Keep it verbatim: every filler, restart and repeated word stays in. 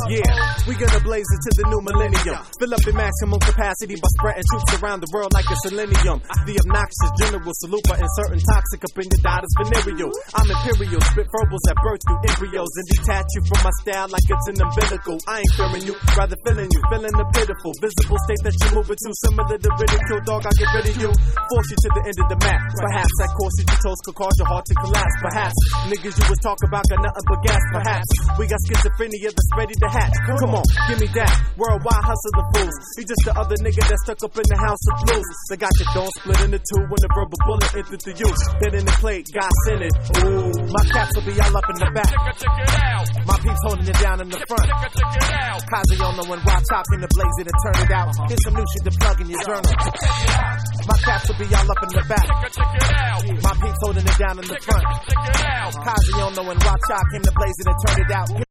Yeah, we gonna blaze into the new millennium. Fill up in maximum capacity by spreading troops around the world like a selenium. The obnoxious general salute by inserting toxic up in your daughter's venereal. I'm imperial, spit verbals that birth through embryos and detach you from my style like it's an umbilical. I ain't fearing you, rather feeling you, feeling the pitiful, visible state that you're moving to. Similar to ridicule, dog, I get rid of you. Force you to the end of the map. Perhaps that course that you chose could cause your heart to collapse. Perhaps niggas you was talking about got nothing but gas. Perhaps we got schizophrenia that's ready to hatch. Come on, give me that. Worldwide hustling fools. He just the other nigga that's stuck up in the house of blues. They got your dome split into two when the verbal bullet entered the you. Dead in the plate, God sent it. Ooh, my caps will be all up in the back. My peeps holding it down in the front. Kazi on the one rock top in the blaze it and turn it out. Here's some new shit to plug in your journal. My caps will be all up in the back. My peeps holding it down in the front. Kazi on the one rock top in the blaze it and turn it out.